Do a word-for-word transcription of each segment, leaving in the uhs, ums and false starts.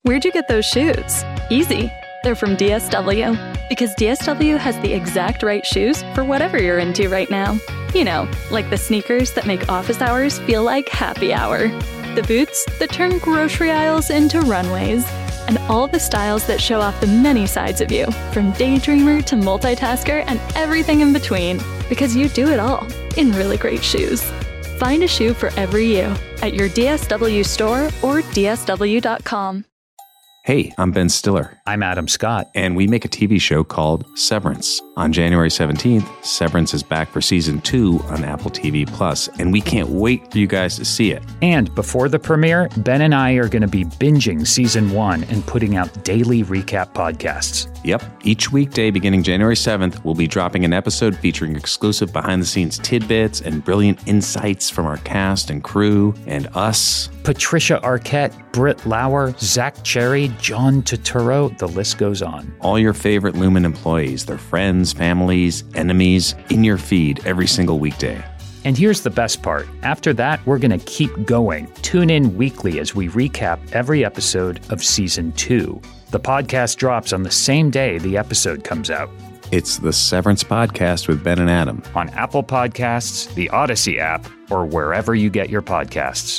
Where'd you get those shoes? Easy. They're from D S W. Because D S W has the exact right shoes for whatever you're into right now. You know, like the sneakers that make office hours feel like happy hour. The boots that turn grocery aisles into runways. And all the styles that show off the many sides of you, from daydreamer to multitasker and everything in between. Because you do it all in really great shoes. Find a shoe for every you at your D S W store or D S W dot com. Hey, I'm Ben Stiller. I'm Adam Scott. And we make a T V show called Severance. On January seventeenth, Severance is back for season two on Apple T V Plus, and we can't wait for you guys to see it. And before the premiere, Ben and I are going to be binging season one and putting out daily recap podcasts. Yep. Each weekday beginning January seventh, we'll be dropping an episode featuring exclusive behind-the-scenes tidbits and brilliant insights from our cast and crew and us. Patricia Arquette, Britt Lauer, Zach Cherry, John Turturro, the list goes on. All your favorite Lumen employees, their friends, families, enemies, in your feed every single weekday. And here's the best part. After that, we're going to keep going. Tune in weekly as we recap every episode of season two. The podcast drops on the same day the episode comes out. It's the Severance Podcast with Ben and Adam. On Apple Podcasts, the Odyssey app, or wherever you get your podcasts.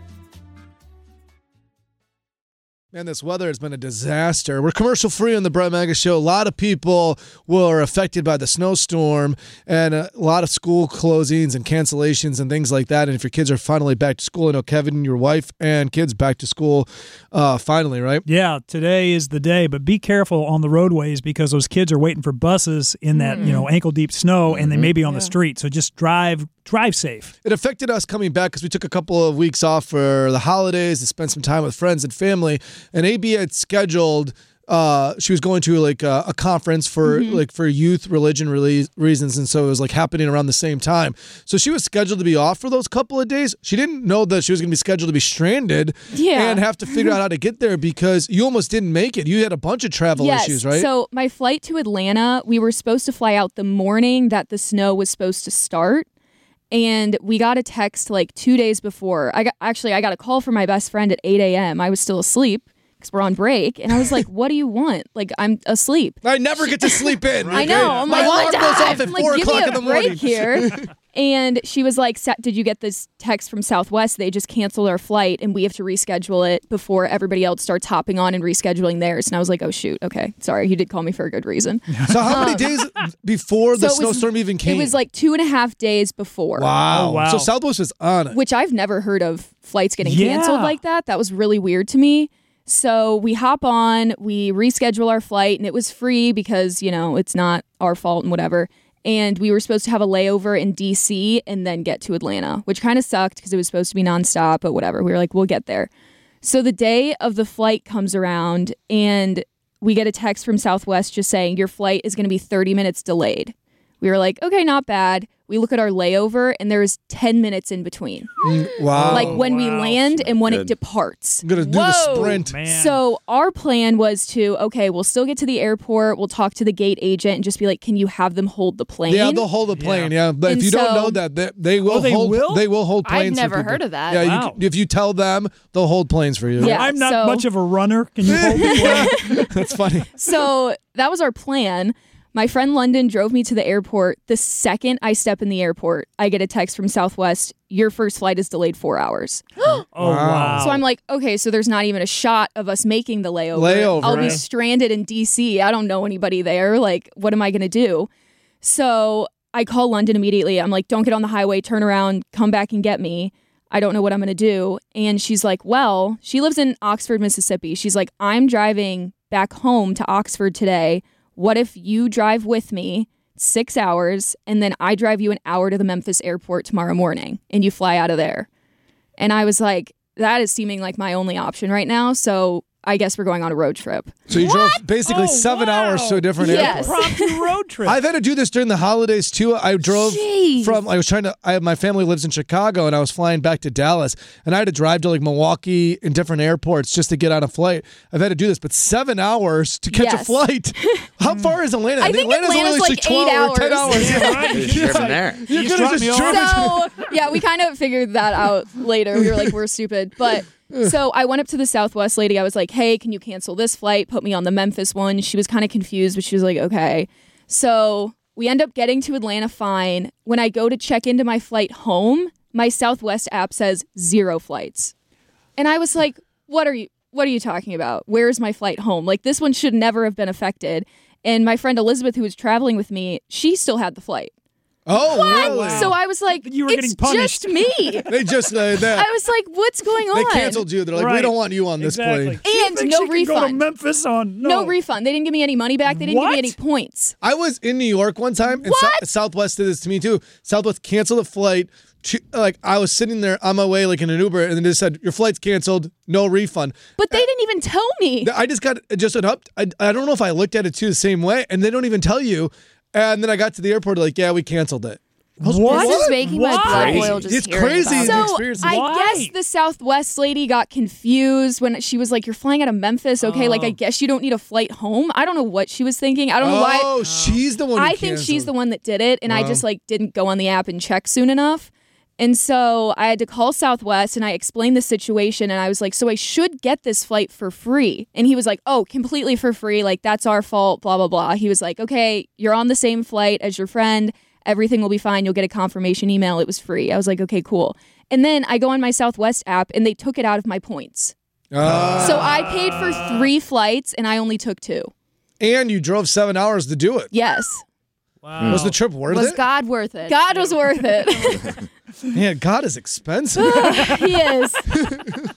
Man, this weather has been a disaster. We're commercial free on the Brett Maga Show. A lot of people were affected by the snowstorm and a lot of school closings and cancellations and things like that. And if your kids are finally back to school, I know Kevin, your wife, and kids back to school uh, finally, right? Yeah, today is the day. But be careful on the roadways because those kids are waiting for buses in that mm. you know ankle deep snow, mm-hmm. and they may be on yeah. the street. So just drive. Drive safe. It affected us coming back because we took a couple of weeks off for the holidays to spend some time with friends and family. And A B had scheduled, uh, she was going to like a, a conference for mm-hmm. like for youth religion rele- reasons, and so it was like happening around the same time. So she was scheduled to be off for those couple of days. She didn't know that she was going to be scheduled to be stranded yeah. and have to figure out how to get there because you almost didn't make it. You had a bunch of travel yes. issues, right? So my flight to Atlanta, we were supposed to fly out the morning that the snow was supposed to start. And we got a text like two days before. I got, actually, I got a call from my best friend at eight a.m. I was still asleep because we're on break. And I was like, what do you want? Like, I'm asleep. I never get to sleep in. I know. I'm My like, alarm goes off at I'm four like, o'clock give me in the a morning. break here. And she was like, did you get this text from Southwest? They just canceled our flight and we have to reschedule it before everybody else starts hopping on and rescheduling theirs. And I was like, oh, shoot. Okay. Sorry. You did call me for a good reason. So how many days before the so snowstorm was, even came? It was like two and a half days before. Wow. Oh, wow. So Southwest was on it. Which I've never heard of flights getting Yeah. canceled like that. That was really weird to me. So we hop on, we reschedule our flight, and it was free because, you know, it's not our fault and whatever. And we were supposed to have a layover in D C and then get to Atlanta, which kind of sucked because it was supposed to be nonstop, but whatever. We were like, we'll get there. So the day of the flight comes around and we get a text from Southwest just saying your flight is going to be thirty minutes delayed. We were like, okay, not bad. We look at our layover and there's ten minutes in between. Wow. Like when we wow. land and when Good. it departs. I'm going to do Whoa. the sprint. Man. So our plan was to, okay, we'll still get to the airport. We'll talk to the gate agent and just be like, can you have them hold the plane? Yeah, they'll hold the plane. Yeah, but And if you don't so- know that, they, they will Oh, they hold. will? They will hold planes. I've never for people. heard of that. Yeah, you Wow. can- if you tell them, they'll hold planes for you. Yeah. I'm not so- much of a runner. Can you hold the plane? That's funny. So that was our plan. My friend London drove me to the airport. The second I step in the airport, I get a text from Southwest, your first flight is delayed four hours. Oh, wow. So I'm like, okay, so there's not even a shot of us making the layover. Layover, I'll be right. stranded in D C. I don't know anybody there. Like, what am I going to do? So I call London immediately. I'm like, don't get on the highway, turn around, come back and get me. I don't know what I'm going to do. And she's like, well, she lives in Oxford, Mississippi. She's like, I'm driving back home to Oxford today. What if you drive with me six hours and then I drive you an hour to the Memphis airport tomorrow morning and you fly out of there? And I was like, that is seeming like my only option right now. So I guess we're going on a road trip. So you drove basically Oh, seven wow. hours to a different Yes. airport. Impromptu road trip. I've had to do this during the holidays too. I drove Jeez. from, I was trying to, I my family lives in Chicago and I was flying back to Dallas and I had to drive to like Milwaukee in different airports just to get on a flight. I've had to do this, but seven hours to catch a Yes. flight. How far is Atlanta? I think Atlanta's Atlanta's only like like twelve eight or ten hours. hours. Yeah, right. It's driven there. You You could have dropped me just off. driven. So yeah, we kind of figured that out later. We were like, we're stupid. But So I went up to the Southwest lady. I was like, hey, can you cancel this flight? Put me on the Memphis one. She was kind of confused, but she was like, okay. So we end up getting to Atlanta fine. When I go to check into my flight home, my Southwest app says zero flights. And I was like, what are you what are you talking about? Where's my flight home? Like, this one should never have been affected. And my friend Elizabeth, who was traveling with me, she still had the flight. Oh, What? really? So I was like, You were it's getting punished. just me. They just uh, that. I was like, what's going on? They canceled you. They're like, we Right. don't want you on this Exactly. plane. She And thinks no she can Go to refund. Memphis on no, No refund. They didn't give me any money back. They didn't give What? me any points. I was in New York one time, and Sou- What? Southwest did this to me too. Southwest canceled a flight. To, like I was sitting there on my way, like in an Uber, and then they said your flight's canceled, no refund. But they didn't even tell me. I just got just an up. I, I don't know if I looked at it too the same way, and they don't even tell you. And then I got to the airport, like, yeah, we canceled it. I was, What? This is making my Why? blood boil just It's hearing crazy. about the it. So experience. I Why? guess the Southwest lady got confused when she was like, "You're flying out of Memphis, okay? Like, I guess you don't need a flight home." I don't know what she was thinking. I don't know why. Oh, she's the one. Who I think she's the one that did it, and I Wow. just like didn't go on the app and check soon enough. And so I had to call Southwest and I explained the situation, and I was like, "So I should get this flight for free?" And he was like, "Oh, completely for free. Like, that's our fault, blah blah blah." He was like, "Okay, you're on the same flight as your friend. Everything will be fine. You'll get a confirmation email. It was free." I was like, "Okay, cool." And then I go on my Southwest app and they took it out of my points. Ah. So I paid for three flights and I only took two. And you drove seven hours to do it. Yes. Wow. Was the trip worth Was it? God worth it? God was worth it. Man, God is expensive. He is.